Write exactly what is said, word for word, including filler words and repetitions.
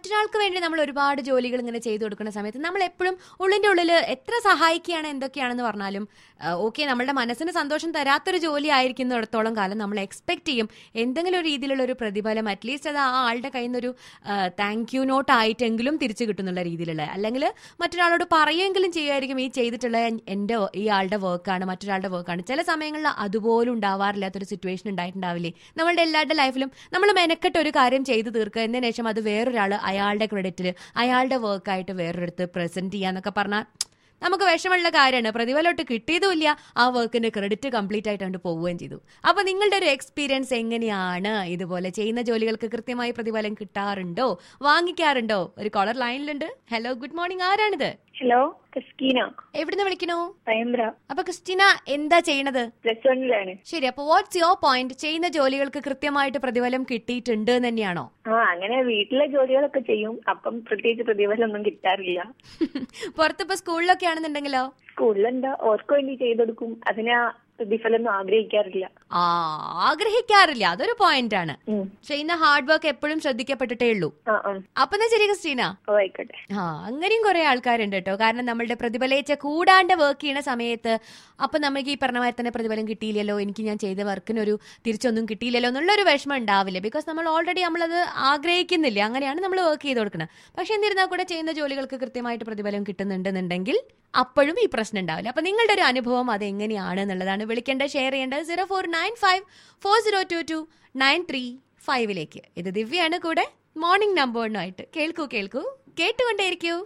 മറ്റൊരാൾക്ക് വേണ്ടി നമ്മൾ ഒരുപാട് ജോലികൾ ഇങ്ങനെ ചെയ്തു കൊടുക്കുന്ന സമയത്ത് നമ്മൾ എപ്പോഴും ഉള്ളിന്റെ ഉള്ളിൽ എത്ര സഹായിക്കുകയാണ് എന്തൊക്കെയാണെന്ന് പറഞ്ഞാലും ഓക്കെ, നമ്മളുടെ മനസ്സിന് സന്തോഷം തരാത്തൊരു ജോലി ആയിരിക്കുന്നിടത്തോളം കാലം നമ്മൾ എക്സ്പെക്ട് ചെയ്യും എന്തെങ്കിലും ഒരു രീതിയിലുള്ള ഒരു പ്രതിഫലം, അറ്റ്ലീസ്റ്റ് അത് ആ ആളുടെ കയ്യിൽ നിന്നൊരു താങ്ക് യു നോട്ട് ആയിട്ടെങ്കിലും തിരിച്ചു കിട്ടുന്നുള്ള രീതിയിലുള്ള, അല്ലെങ്കിൽ മറ്റൊരാളോട് പറയുമെങ്കിലും ചെയ്യുമായിരിക്കും ഈ ചെയ്തിട്ടുള്ള എൻ്റെ ഈ ആളുടെ വർക്കാണ്, മറ്റൊരാളുടെ വർക്കാണ്. ചില സമയങ്ങളിൽ അതുപോലും ഉണ്ടാവാറില്ലാത്തൊരു സിറ്റുവേഷൻ ഉണ്ടായിട്ടുണ്ടാവില്ലേ നമ്മളുടെ എല്ലാവരുടെ ലൈഫിലും? നമ്മൾ മെനക്കെട്ട് ഒരു കാര്യം ചെയ്തു തീർക്കുക, എന്നതിന് ശേഷം അത് വേറൊരാൾ അയാളുടെ ക്രെഡിറ്റിൽ അയാളുടെ വർക്കായിട്ട് വേറൊരിടത്ത് പ്രസന്റ് ചെയ്യാന്നൊക്കെ പറഞ്ഞാൽ നമുക്ക് വിഷമമുള്ള കാര്യമാണ്. പ്രതിഫലമായിട്ട് കിട്ടിയതുമില്ല, ആ വർക്കിന്റെ ക്രെഡിറ്റ് കംപ്ലീറ്റ് ആയിട്ട് കൊണ്ട് പോവുകയും ചെയ്തു. അപ്പൊ നിങ്ങളുടെ ഒരു എക്സ്പീരിയൻസ് എങ്ങനെയാണ്? ഇതുപോലെ ചെയ്യുന്ന ജോലികൾക്ക് കൃത്യമായി പ്രതിഫലം കിട്ടാറുണ്ടോ, വാങ്ങിക്കാറുണ്ടോ? ഒരു കോളർ ലൈനിലുണ്ട്. Hello, good morning. ആരാണിത്? Hello, Christina. എവിടുന്ന് വിളിക്കണോ? പയമ്പ്ര. അപ്പൊ ക്രിസ്റ്റീന എന്താ ചെയ്യണത്? പ്ലസ് വണ്ണിലാണ്. ശരി, അപ്പൊ വാട്ട്സ് യുവർ പോയിന്റ്? ചെയ്യുന്ന ജോലികൾക്ക് കൃത്യമായിട്ട് പ്രതിഫലം കിട്ടിയിട്ടുണ്ട് എന്ന് തന്നെയാണോ? ആ, അങ്ങനെ വീട്ടിലെ ജോലികളൊക്കെ ചെയ്യും, അപ്പം പ്രത്യേകിച്ച് പ്രതിഫലം ഒന്നും കിട്ടാറില്ല. പുറത്തിപ്പോ സ്കൂളിലൊക്കെ ആണെന്നുണ്ടെങ്കിലോ? സ്കൂളിലെന്താ ഓർക്ക് വേണ്ടി ചെയ്തെടുക്കും, അതിനാ പ്രതിഫലം ആഗ്രഹിക്കാറില്ല. ആ, ആഗ്രഹിക്കാറില്ല, അതൊരു പോയിന്റ് ആണ്. ചെയ്യുന്ന ഹാർഡ് വർക്ക് എപ്പോഴും ശ്രദ്ധിക്കപ്പെട്ടിട്ടേ ഉള്ളൂ. അപ്പൊ എന്നാ ശരി ക്രിസ്റ്റീന. ആയിക്കോട്ടെ. ആ, അങ്ങനെയും കുറെ ആൾക്കാരുണ്ട് കേട്ടോ. കാരണം നമ്മളുടെ പ്രതിഫലേച്ച കൂടാണ്ട് വർക്ക് ചെയ്യുന്ന സമയത്ത് അപ്പൊ നമുക്ക് ഈ പറഞ്ഞ മാതിരി തന്നെ പ്രതിഫലം കിട്ടിയില്ലല്ലോ, എനിക്ക് ഞാൻ ചെയ്ത വർക്കിനൊരു തിരിച്ചൊന്നും കിട്ടിയില്ലല്ലോ എന്നുള്ളൊരു വിഷമം ഉണ്ടാവില്ല. ബിക്കോസ് നമ്മൾ ഓൾറെഡി നമ്മളത് ആഗ്രഹിക്കുന്നില്ല, അങ്ങനെയാണ് നമ്മൾ വർക്ക് ചെയ്ത് കൊടുക്കുന്നത്. പക്ഷെ എന്നിരുന്നാൽ കൂടെ ചെയ്യുന്ന ജോലികൾക്ക് കൃത്യമായിട്ട് പ്രതിഫലം കിട്ടുന്നുണ്ടെന്നുണ്ടെങ്കിൽ അപ്പോഴും ഈ പ്രശ്നം ഉണ്ടാവില്ല. അപ്പൊ നിങ്ങളുടെ ഒരു അനുഭവം അത് എങ്ങനെയാണ് എന്നുള്ളതാണ് വിളിക്കേണ്ടത്, ഷെയർ ചെയ്യേണ്ടത് zero four nine five four zero two two nine three ഫൈവിലേക്ക്. ഇത് ദിവ്യാണ് കൂടെ മോർണിംഗ് നമ്പറിനായിട്ട്. കേൾക്കൂ കേൾക്കൂ കേട്ടുകൊണ്ടേയിരിക്കൂ.